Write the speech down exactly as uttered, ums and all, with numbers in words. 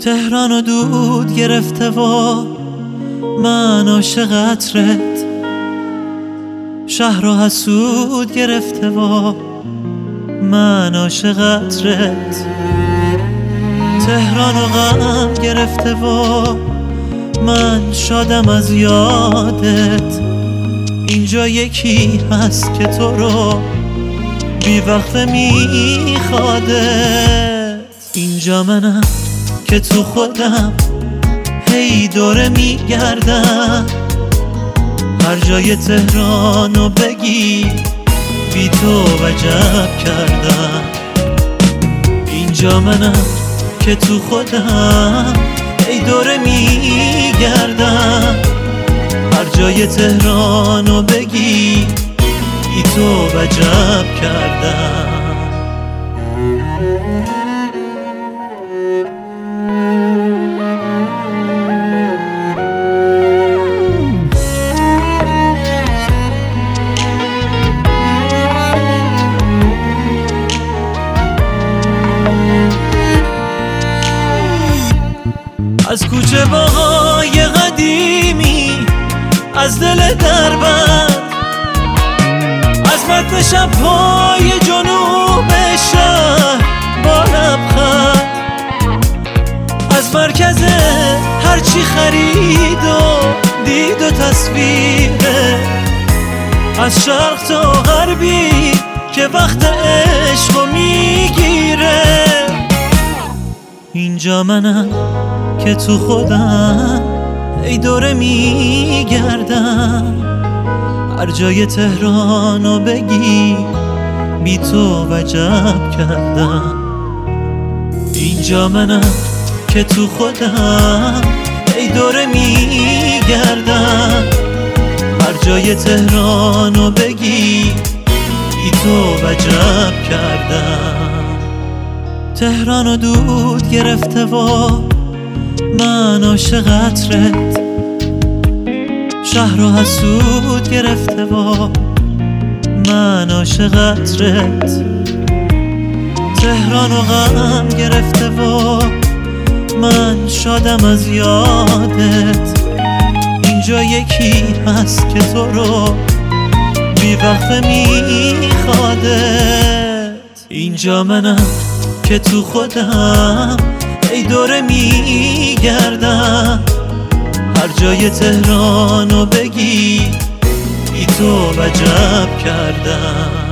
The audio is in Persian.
تهران و دود گرفته و من عاشق عطرت، شهر و حسود گرفته و من عاشق عطرت، تهران و غم گرفته و من شادم از یادت. اینجا یکی هست که تو رو بی وقفه میخوادت. اینجا منم که تو خودم هی دوره میگردم، هر جای تهرانو بگی بی تو وجب کردم. اینجا منم که تو خودم هی دوره میگردم، هر جای تهرانو بگی بی تو وجب کردم. از کوچه باغای قدیمی، از دل دربند، از متن شب‌های جنوب شهر با لبخند، از مرکز هرچی خرید و دید و تصویره، از شرق تا غربی که وقت عشقو میگیره. اینجا منم که تو خودم ای دوره میگردم، هر جای تهرانو بگی بی تو وجب کردم. اینجا منم که تو خودم ای دوره میگردم، هر جای تهرانو بگی بی تو وجب کردم. تهران و دود گرفته و من عاشق عطرت، شهر و حسود گرفته و من عاشق عطرت، تهران و غم گرفته و من شادم از یادت. اینجا یکی هست که تو رو بی وقفه میخوادت. اینجا منم که تو خودم ای دوره میگردم، هر جای تهرانو بگی بی تو وجب کردم.